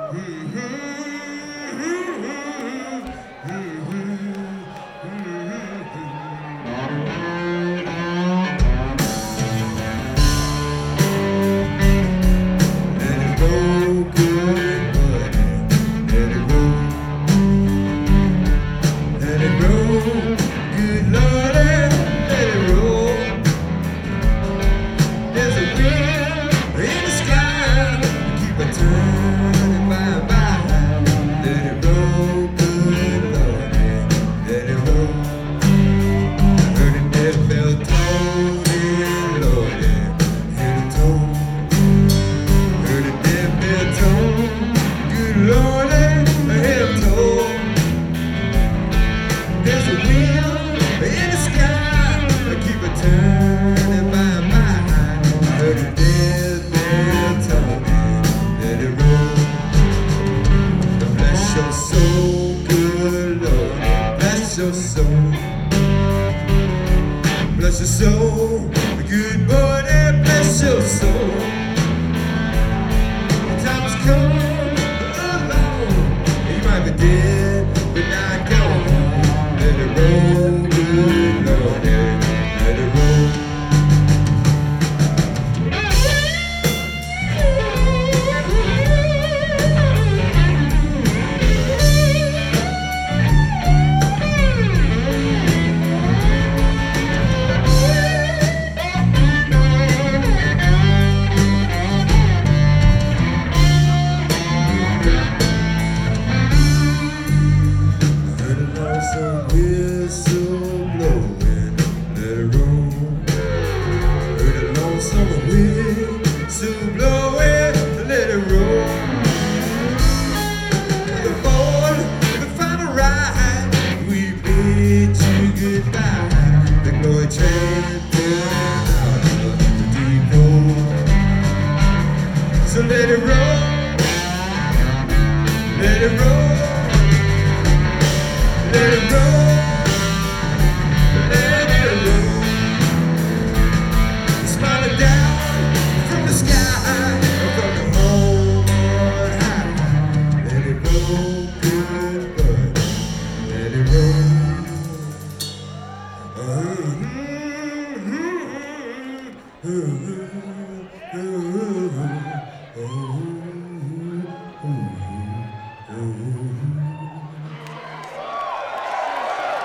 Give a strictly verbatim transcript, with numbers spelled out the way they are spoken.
Your soul, bless your soul, good morning, bless your soul. Time has come along, you might be dead, but not gone. Let it roll, good Lord, yeah, let it roll. Whistle blowing, let it roll. Heard a long summer whistle blowing, let it roll. The fall, the final ride, we bid you goodbye. The glory train pulling out of the depot. So let it roll, let it roll, let it roll. Mm-hmm.